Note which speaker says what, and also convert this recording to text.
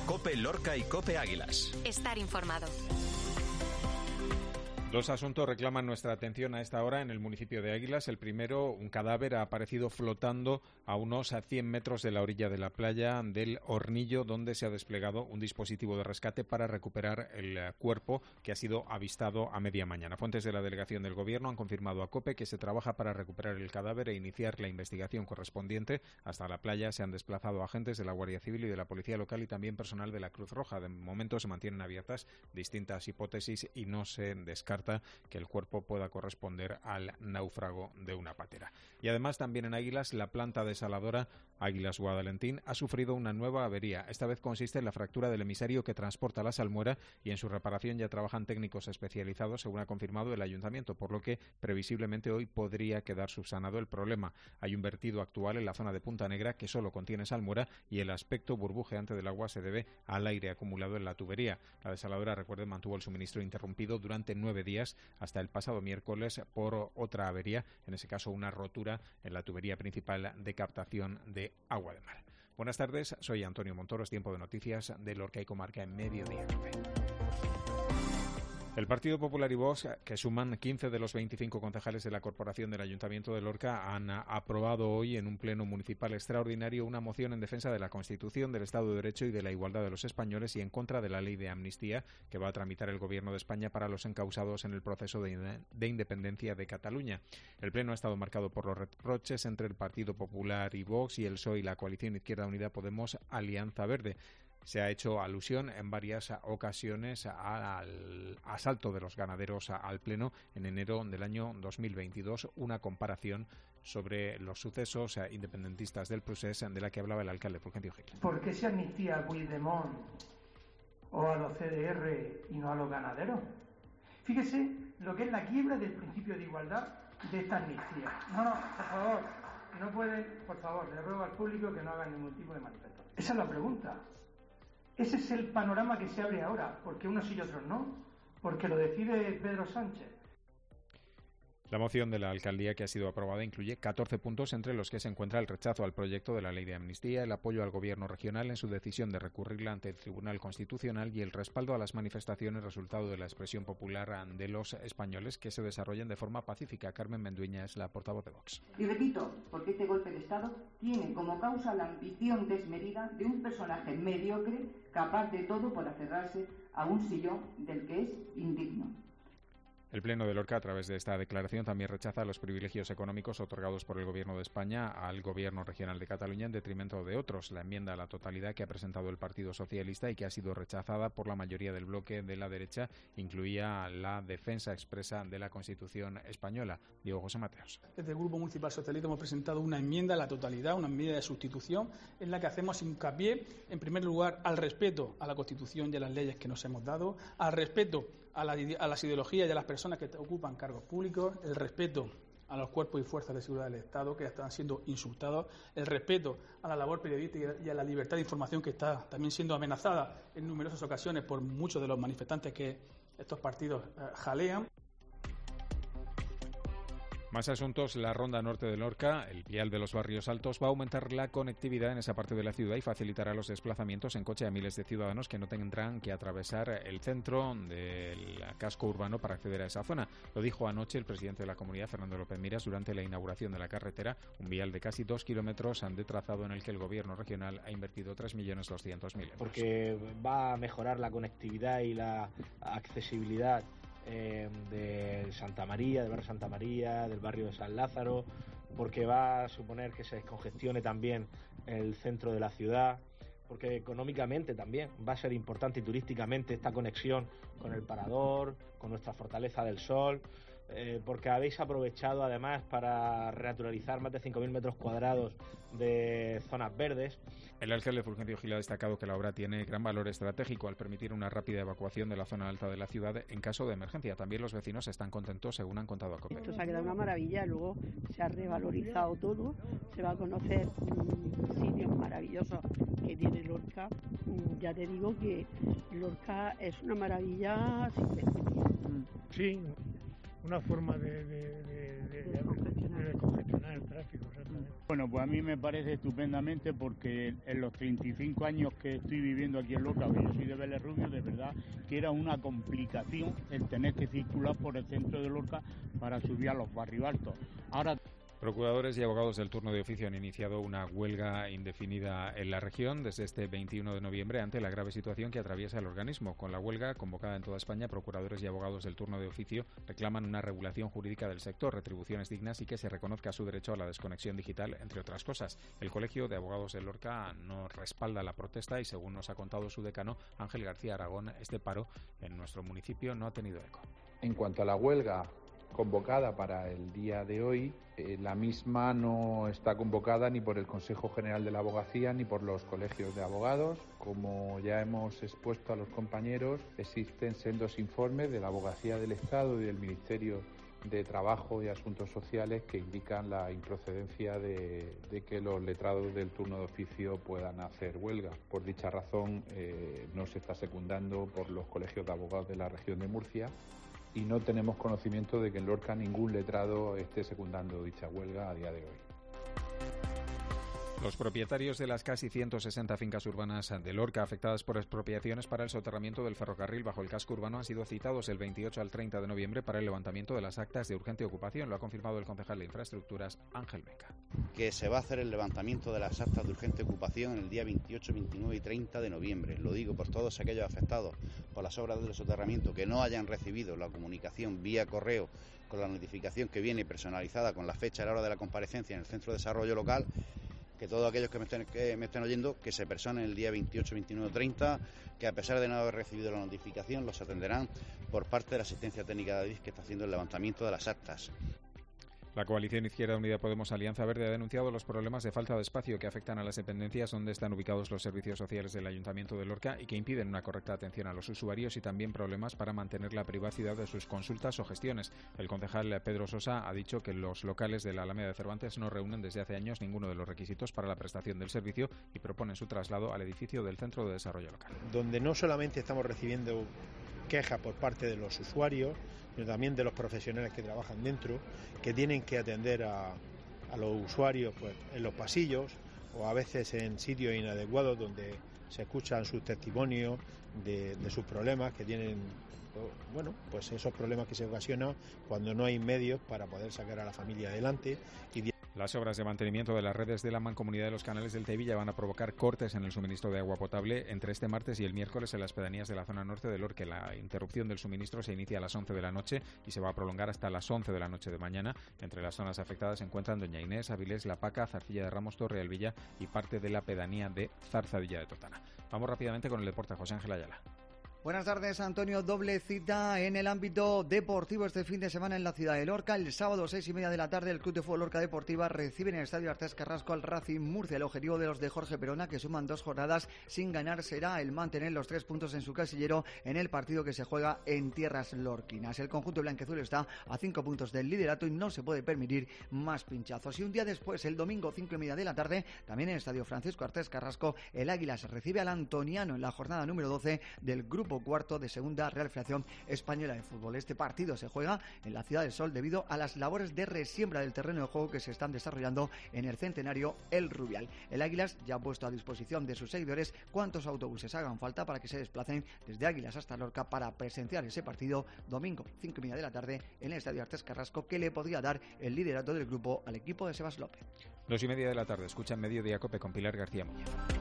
Speaker 1: COPE Lorca y COPE Águilas.
Speaker 2: Estar informado.
Speaker 3: Dos asuntos reclaman nuestra atención a esta hora en el municipio de Águilas. El primero, un cadáver ha aparecido flotando a unos 100 metros de la orilla de la playa del Hornillo, donde se ha desplegado un dispositivo de rescate para recuperar el cuerpo que ha sido avistado a media mañana. Fuentes de la delegación del Gobierno han confirmado a COPE que se trabaja para recuperar el cadáver e iniciar la investigación correspondiente. Hasta la playa se han desplazado agentes de la Guardia Civil y de la Policía Local y también personal de la Cruz Roja. De momento se mantienen abiertas distintas hipótesis y no se descarta que el cuerpo pueda corresponder al náufrago de una patera. Y además también en Águilas, la planta desaladora Águilas Guadalentín ha sufrido una nueva avería. Esta vez consiste en la fractura del emisario que transporta la salmuera y en su reparación ya trabajan técnicos especializados, según ha confirmado el Ayuntamiento, por lo que previsiblemente hoy podría quedar subsanado el problema. Hay un vertido actual en la zona de Punta Negra que solo contiene salmuera y el aspecto burbujeante del agua se debe al aire acumulado en la tubería. La desaladora, recuerden, mantuvo el suministro interrumpido durante 9 días hasta el pasado miércoles por otra avería, en ese caso una rotura en la tubería principal de captación de agua de mar. Buenas tardes, soy Antonio Montoro, es tiempo de noticias de Lorca y Comarca en Mediodía Cope. El Partido Popular y Vox, que suman 15 de los 25 concejales de la Corporación del Ayuntamiento de Lorca, han aprobado hoy en un pleno municipal extraordinario una moción en defensa de la Constitución, del Estado de Derecho y de la igualdad de los españoles y en contra de la ley de amnistía que va a tramitar el Gobierno de España para los encausados en el proceso de independencia de Cataluña. El pleno ha estado marcado por los reproches entre el Partido Popular y Vox y el PSOE y la coalición Izquierda Unida Podemos Alianza Verde. Se ha hecho alusión en varias ocasiones al asalto de los ganaderos al Pleno en enero del año 2022, una comparación sobre los sucesos independentistas del procés de la que hablaba el alcalde Fulgencio Gil.
Speaker 4: ¿Por qué se amnistía a Puigdemont o a los CDR y no a los ganaderos? Fíjese lo que es la quiebra del principio de igualdad de esta amnistía. No, por favor, no pueden, por favor, le ruego al público que no hagan ningún tipo de manifestación. Esa es la pregunta. Ese es el panorama que se abre ahora, porque unos y otros no, porque lo decide Pedro Sánchez.
Speaker 3: La moción de la alcaldía que ha sido aprobada incluye 14 puntos, entre los que se encuentra el rechazo al proyecto de la ley de amnistía, el apoyo al gobierno regional en su decisión de recurrirla ante el Tribunal Constitucional y el respaldo a las manifestaciones resultado de la expresión popular de los españoles que se desarrollen de forma pacífica. Carmen Mendueña es la portavoz de Vox.
Speaker 5: Y repito, porque este golpe de Estado tiene como causa la ambición desmedida de un personaje mediocre capaz de todo por aferrarse a un sillón del que es indigno.
Speaker 3: El Pleno de Lorca, a través de esta declaración, también rechaza los privilegios económicos otorgados por el Gobierno de España al Gobierno regional de Cataluña en detrimento de otros. La enmienda a la totalidad que ha presentado el Partido Socialista y que ha sido rechazada por la mayoría del bloque de la derecha incluía la defensa expresa de la Constitución española. Diego José Mateos.
Speaker 6: Desde el Grupo Municipal Socialista hemos presentado una enmienda a la totalidad, una enmienda de sustitución, en la que hacemos hincapié, en primer lugar, al respeto a la Constitución y a las leyes que nos hemos dado, al respeto a las ideologías y a las personas que ocupan cargos públicos, el respeto a los cuerpos y fuerzas de seguridad del Estado que están siendo insultados, el respeto a la labor periodística y a la libertad de información que está también siendo amenazada en numerosas ocasiones por muchos de los manifestantes que estos partidos jalean.
Speaker 3: Más asuntos. La Ronda Norte de Lorca, el vial de los barrios altos, va a aumentar la conectividad en esa parte de la ciudad y facilitará los desplazamientos en coche a miles de ciudadanos que no tendrán que atravesar el centro del casco urbano para acceder a esa zona. Lo dijo anoche el presidente de la comunidad, Fernando López Miras, durante la inauguración de la carretera, un vial de casi 2 kilómetros de trazado en el que el gobierno regional ha invertido 3.200.000 euros.
Speaker 7: Porque va a mejorar la conectividad y la accesibilidad de Santa María, del barrio Santa María, del barrio de San Lázaro, porque va a suponer que se descongestione también el centro de la ciudad, porque económicamente también va a ser importante y turísticamente esta conexión con el Parador, con nuestra Fortaleza del Sol, porque habéis aprovechado además para renaturalizar más de 5.000 metros cuadrados de zonas verdes.
Speaker 3: El alcalde Fulgencio Gil ha destacado que la obra tiene gran valor estratégico al permitir una rápida evacuación de la zona alta de la ciudad en caso de emergencia. También los vecinos están contentos, según han contado a COPE.
Speaker 8: Esto se ha quedado una maravilla, luego se ha revalorizado todo, se va a conocer sitios maravillosos que tiene Lorca. Ya te digo que Lorca es una maravilla sin desperdicio.
Speaker 9: Sí,
Speaker 2: una forma de congestionar el tráfico, exactamente.
Speaker 9: Bueno, pues a mí me parece estupendamente porque en los 35 años que estoy viviendo aquí en Lorca, yo soy de Vélez Rubio, de verdad que era una complicación el tener que circular por el centro de Lorca para subir a los barrios altos. Ahora...
Speaker 3: Procuradores y abogados del turno de oficio han iniciado una huelga indefinida en la región desde este 21 de noviembre ante la grave situación que atraviesa el organismo. Con la huelga convocada en toda España, procuradores y abogados del turno de oficio reclaman una regulación jurídica del sector, retribuciones dignas y que se reconozca su derecho a la desconexión digital, entre otras cosas. El Colegio de Abogados de Lorca no respalda la protesta y, según nos ha contado su decano, Ángel García Aragón, este paro en nuestro municipio no ha tenido eco.
Speaker 10: En cuanto a la huelga convocada para el día de hoy, la misma no está convocada ni por el Consejo General de la Abogacía ni por los colegios de abogados. Como ya hemos expuesto a los compañeros, existen sendos informes de la Abogacía del Estado y del Ministerio de Trabajo y Asuntos Sociales que indican la improcedencia de que los letrados del turno de oficio puedan hacer huelga. Por dicha razón, no se está secundando por los colegios de abogados de la región de Murcia, y no tenemos conocimiento de que en Lorca ningún letrado esté secundando dicha huelga a día de hoy.
Speaker 3: Los propietarios de las casi 160 fincas urbanas de Lorca afectadas por expropiaciones para el soterramiento del ferrocarril bajo el casco urbano han sido citados el 28 al 30 de noviembre para el levantamiento de las actas de urgente ocupación. Lo ha confirmado el concejal de Infraestructuras, Ángel Meca.
Speaker 11: Que se va a hacer el levantamiento de las actas de urgente ocupación en el día 28, 29 y 30 de noviembre. Lo digo por todos aquellos afectados por las obras del soterramiento que no hayan recibido la comunicación vía correo con la notificación que viene personalizada con la fecha y la hora de la comparecencia en el Centro de Desarrollo Local. Que todos aquellos que me estén oyendo, que se personen el día 28, 29 o 30, que a pesar de no haber recibido la notificación, los atenderán por parte de la asistencia técnica de Adif, que está haciendo el levantamiento de las actas.
Speaker 3: La coalición Izquierda Unida Podemos Alianza Verde ha denunciado los problemas de falta de espacio que afectan a las dependencias donde están ubicados los servicios sociales del Ayuntamiento de Lorca y que impiden una correcta atención a los usuarios y también problemas para mantener la privacidad de sus consultas o gestiones. El concejal Pedro Sosa ha dicho que los locales de la Alameda de Cervantes no reúnen desde hace años ninguno de los requisitos para la prestación del servicio y proponen su traslado al edificio del Centro de Desarrollo Local.
Speaker 12: Donde no solamente estamos recibiendo quejas por parte de los usuarios, sino también de los profesionales que trabajan dentro, que tienen que atender a los usuarios pues, en los pasillos o a veces en sitios inadecuados donde se escuchan sus testimonios de sus problemas que tienen, bueno, pues esos problemas que se ocasionan cuando no hay medios para poder sacar a la familia adelante.
Speaker 3: Las obras de mantenimiento de las redes de la Mancomunidad de los Canales del Teivilla van a provocar cortes en el suministro de agua potable entre este martes y el miércoles en las pedanías de la zona norte de Lorca. La interrupción del suministro se inicia a las 11 de la noche y se va a prolongar hasta las 11 de la noche de mañana. Entre las zonas afectadas se encuentran Doña Inés, Avilés, La Paca, Zarcilla de Ramos, Torre Alvilla y parte de la pedanía de Zarzadilla de Totana. Vamos rápidamente con el deporte. José Ángel Ayala.
Speaker 13: Buenas tardes, Antonio. Doble cita en el ámbito deportivo este fin de semana en la ciudad de Lorca. El sábado, 6:30 de la tarde, el Club de Fútbol Lorca Deportiva recibe en el Estadio Artés Carrasco al Racing Murcia. El objetivo de los de Jorge Perona, que suman 2 jornadas sin ganar, será el mantener los 3 puntos en su casillero en el partido que se juega en tierras lorquinas. El conjunto blanquiazul está a 5 puntos del liderato y no se puede permitir más pinchazos. Y un día después, el domingo, 5:30 de la tarde, también en el Estadio Francisco Artés Carrasco, el Águilas recibe al Antoniano en la jornada número 12 del grupo cuarto de Segunda Real Federación Española de Fútbol. Este partido se juega en la Ciudad del Sol debido a las labores de resiembra del terreno de juego que se están desarrollando en el Centenario El Rubial. El Águilas ya ha puesto a disposición de sus seguidores cuantos autobuses hagan falta para que se desplacen desde Águilas hasta Lorca para presenciar ese partido domingo, 5:30 de la tarde, en el Estadio Artés Carrasco, que le podría dar el liderato del grupo al equipo de Sebas López.
Speaker 3: 2:30 de la tarde, escuchan Mediodía Cope con Pilar García Muñoz.